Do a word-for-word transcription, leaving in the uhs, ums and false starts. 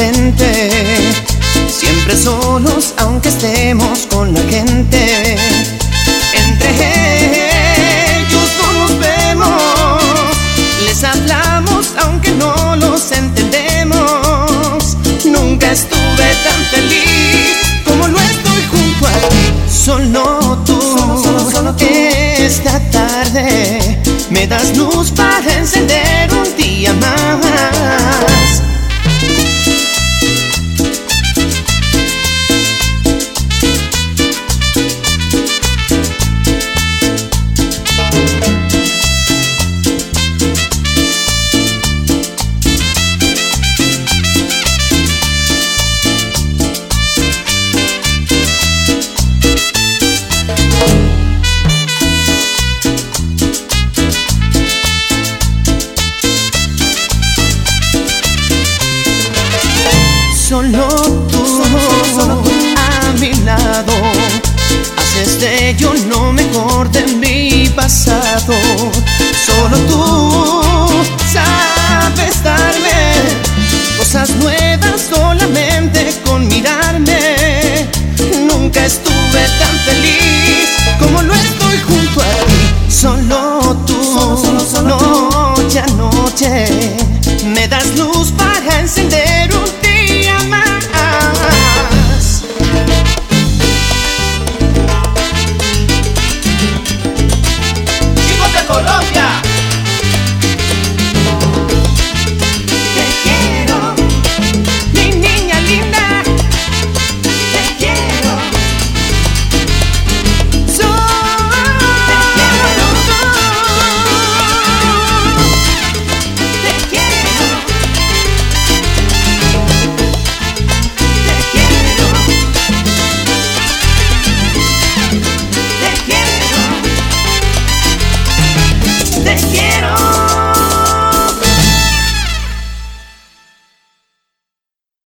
frente, siempre solos aunque estemos con la gente. Entre ellos no nos vemos, les hablamos aunque no los entendemos. Nunca estuve tan feliz como lo estoy junto a ti. Solo tú, solo, solo, solo tú. Esta tarde me das luz para encender un día más. Solo tú, solo tú a mi lado, haces de yo lo mejor de mi pasado. Solo tú sabes darme cosas nuevas solamente con mirarme. Nunca estuve tan feliz como lo estoy junto a ti. Solo tú, solo, solo, solo noche a noche me das luz para encender